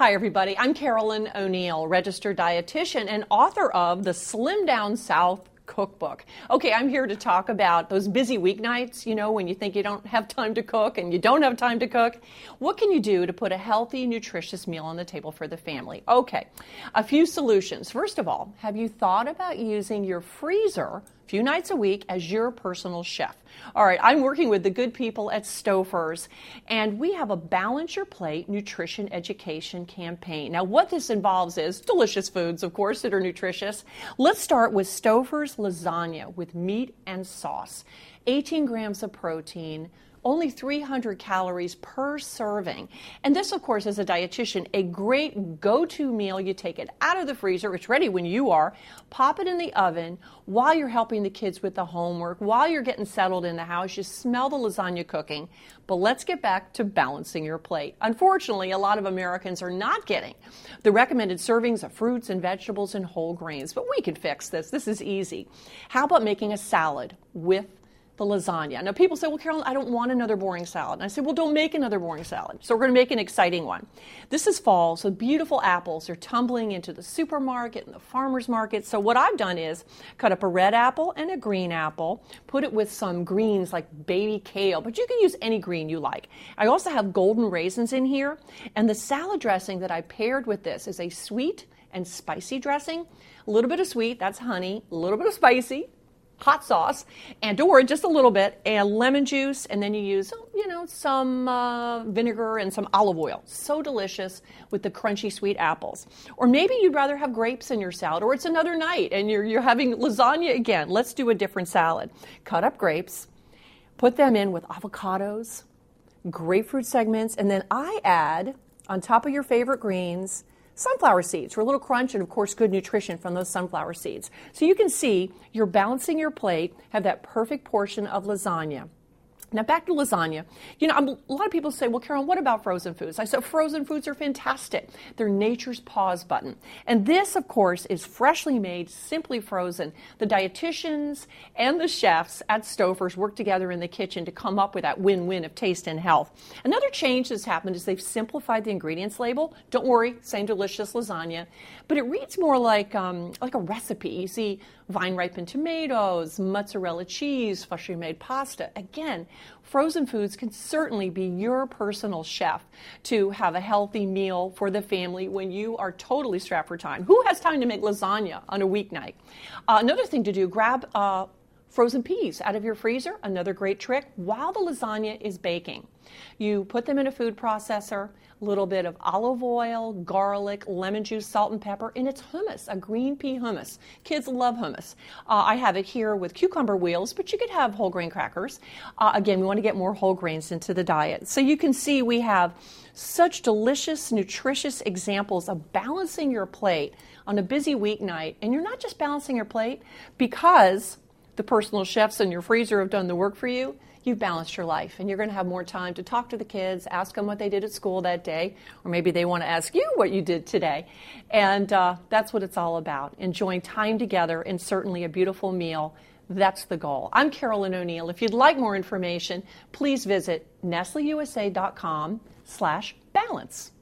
Hi, everybody. I'm Carolyn O'Neill, registered dietitian and author of the Slim Down South cookbook. Okay, I'm here to talk about those busy weeknights, when you think you don't have time to cook and you don't have time to cook. What can you do to put a healthy, nutritious meal on the table for the family? Okay, a few solutions. First of all, have you thought about using your freezer a few nights a week as your personal chef? All right, I'm working with the good people at Stouffer's, and we have a Balance Your Plate nutrition education campaign. Now, what this involves is delicious foods, of course, that are nutritious. Let's start with Stouffer's lasagna with meat and sauce. 18 grams of protein, only 300 calories per serving. And this, of course, as a dietitian, a great go-to meal. You take it out of the freezer, it's ready when you are, pop it in the oven while you're helping the kids with the homework, while you're getting settled in the house. You smell the lasagna cooking. But let's get back to balancing your plate. Unfortunately, a lot of Americans are not getting the recommended servings of fruits and vegetables and whole grains. But we can fix this. This is easy. How about making a salad with the lasagna? Now, people say, well, Carolyn, I don't want another boring salad. And I say, well, don't make another boring salad. So we're going to make an exciting one. This is fall, so beautiful apples are tumbling into the supermarket and the farmer's market. So what I've done is cut up a red apple and a green apple, put it with some greens like baby kale, but you can use any green you like. I also have golden raisins in here, and the salad dressing that I paired with this is a sweet and spicy dressing. A little bit of sweet, that's honey, a little bit of spicy, hot sauce, and don't worry, just a little bit, and lemon juice, and then you use, some vinegar and some olive oil. So delicious with the crunchy sweet apples. Or maybe you'd rather have grapes in your salad, or it's another night and you're having lasagna again. Let's do a different salad. Cut up grapes, put them in with avocados, grapefruit segments, and then I add, on top of your favorite greens, sunflower seeds for a little crunch and, of course, good nutrition from those sunflower seeds. So you can see you're balancing your plate, have that perfect portion of lasagna. Now, back to lasagna. A lot of people say, well, Carol, what about frozen foods? I said, frozen foods are fantastic. They're nature's pause button. And this, of course, is freshly made, simply frozen. The dietitians and the chefs at Stouffer's work together in the kitchen to come up with that win-win of taste and health. Another change that's happened is they've simplified the ingredients label. Don't worry, same delicious lasagna, but it reads more like a recipe. You see vine-ripened tomatoes, mozzarella cheese, freshly made pasta. Again, frozen foods can certainly be your personal chef to have a healthy meal for the family when you are totally strapped for time. Who has time to make lasagna on a weeknight? Another thing to do, grab frozen peas out of your freezer. Another great trick, while the lasagna is baking. You put them in a food processor, a little bit of olive oil, garlic, lemon juice, salt and pepper, and it's hummus, a green pea hummus. Kids love hummus. I have it here with cucumber wheels, but you could have whole grain crackers. Again, we want to get more whole grains into the diet. So you can see we have such delicious, nutritious examples of balancing your plate on a busy weeknight. And you're not just balancing your plate because the personal chefs in your freezer have done the work for you. You've balanced your life, and you're going to have more time to talk to the kids, ask them what they did at school that day, or maybe they want to ask you what you did today. And that's what it's all about, enjoying time together and certainly a beautiful meal. That's the goal. I'm Carolyn O'Neill. If you'd like more information, please visit nestleusa.com/balance.